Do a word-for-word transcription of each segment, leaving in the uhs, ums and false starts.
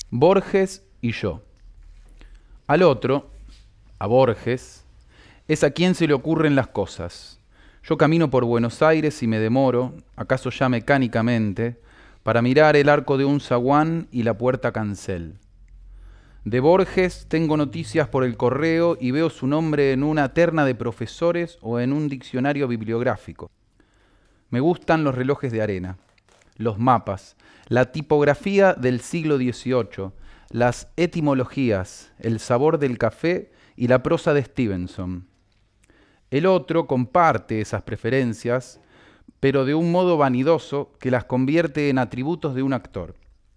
Borges y yo. Al otro, a Borges, es a quien se le ocurren las cosas. Yo camino por Buenos Aires y me demoro, acaso ya mecánicamente, para mirar el arco de un zaguán y la puerta cancel. De Borges tengo noticias por el correo y veo su nombre en una terna de profesores o en un diccionario bibliográfico. Me gustan los relojes de arena, los mapas, la tipografía del siglo dieciocho, las etimologías, el sabor del café y la prosa de Stevenson. El otro comparte esas preferencias, pero de un modo vanidoso que las convierte en atributos de un actor.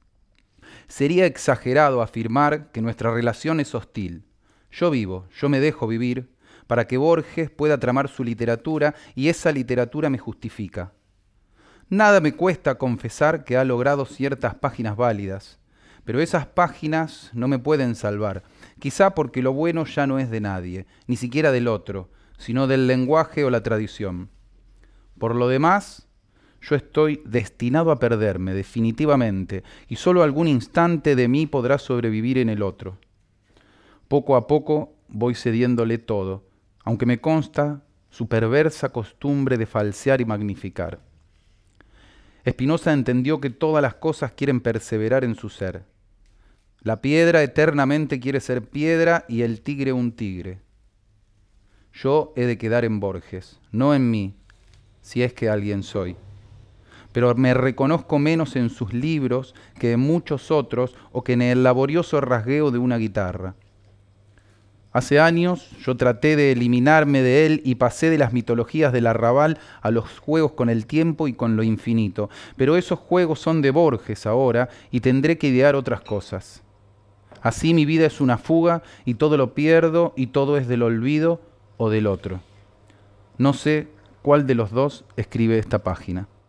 Sería exagerado afirmar que nuestra relación es hostil. Yo vivo, yo me dejo vivir, para que Borges pueda tramar su literatura y esa literatura me justifica. Nada me cuesta confesar que ha logrado ciertas páginas válidas, pero esas páginas no me pueden salvar, quizá porque lo bueno ya no es de nadie, ni siquiera del otro, sino del lenguaje o la tradición. Por lo demás, yo estoy destinado a perderme definitivamente, y solo algún instante de mí podrá sobrevivir en el otro. Poco a poco voy cediéndole todo, aunque me consta su perversa costumbre de falsear y magnificar. Spinoza entendió que todas las cosas quieren perseverar en su ser. La piedra eternamente quiere ser piedra y el tigre un tigre. Yo he de quedar en Borges, no en mí, si es que alguien soy. Pero me reconozco menos en sus libros que en muchos otros o que en el laborioso rasgueo de una guitarra. Hace años yo traté de eliminarme de él y pasé de las mitologías del arrabal a los juegos con el tiempo y con lo infinito. Pero esos juegos son de Borges ahora y tendré que idear otras cosas. Así mi vida es una fuga y todo lo pierdo y todo es del olvido o del otro. No sé cuál de los dos escribe esta página.